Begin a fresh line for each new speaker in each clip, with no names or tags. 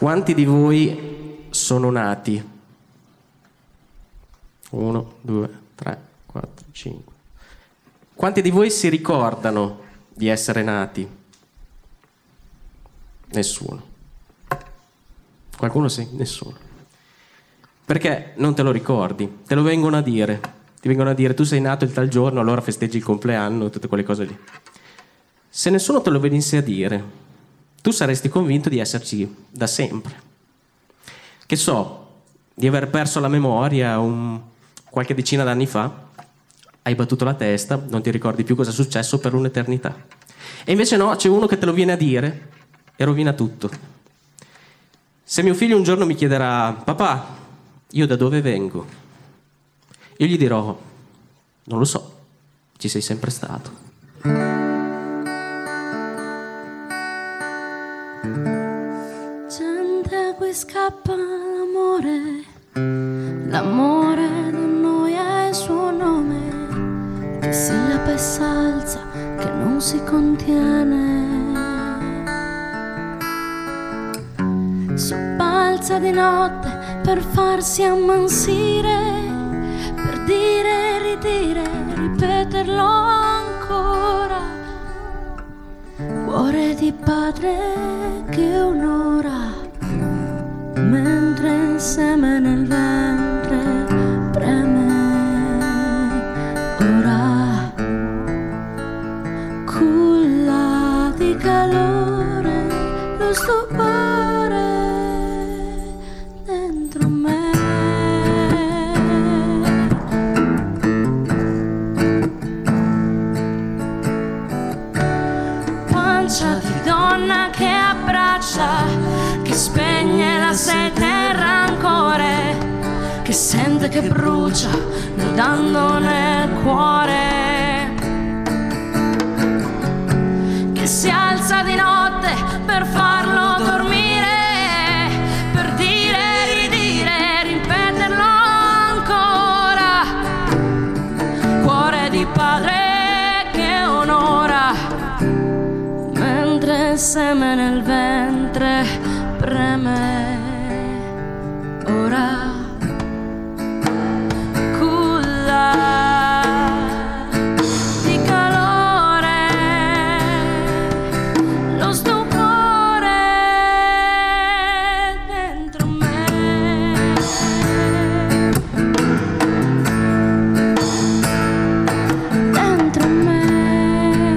Quanti di voi sono nati? 1, 2, 3, 4, 5. Quanti di voi si ricordano di essere nati? Nessuno. Qualcuno sì? Nessuno. Perché non te lo ricordi? Te lo vengono a dire. Ti vengono a dire: tu sei nato il tal giorno, allora festeggi il compleanno, tutte quelle cose lì. Se nessuno te lo venisse a dire, tu saresti convinto di esserci da sempre. Che so, di aver perso la memoria qualche decina d'anni fa, hai battuto la testa, non ti ricordi più cosa è successo per un'eternità. E invece no, c'è uno che te lo viene a dire e rovina tutto. Se mio figlio un giorno mi chiederà: papà, io da dove vengo? Io gli dirò: non lo so, ci sei sempre stato.
Gente a cui scappa l'amore, l'amore da noi ha il suo nome, che sillaba e salza, che non si contiene. Sobbalza di notte per farsi ammansire, per dire, ridire, ripeterlo ancora. Cuore di padre che onora, mentre insieme nel ventre preme. Ora culla di calore lo stupore dentro me. Pancia di donna che abbraccia, che spegne la sete e il rancore, che sente che brucia nudando nel cuore, che si alza di notte per farlo dormire, per dire, ridire, ripeterlo ancora. Cuore di padre che onora, mentre il seme nel ventre preme. Ora culla di calore lo stupore dentro me. Dentro me.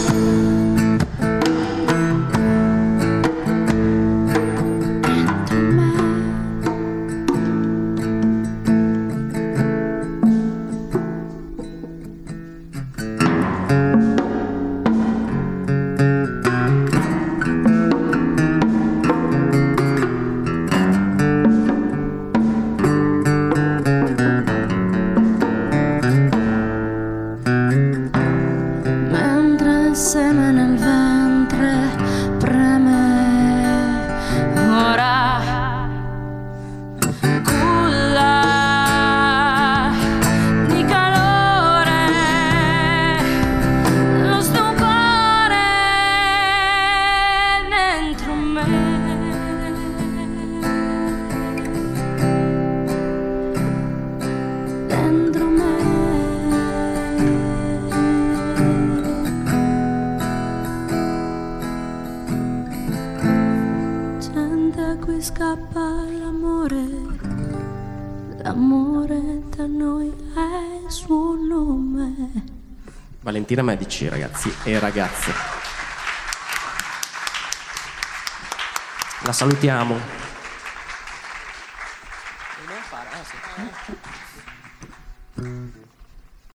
Mentre il seme nel ventre preme. Ora culla di calore lo stupore dentro me. Dentro me. Gente a cui scappa l'amore, l'amore da noi ha il suo nome.
Valentina Medici, ragazzi e ragazze. La salutiamo.
Dobbiamo fare? Ah, sì.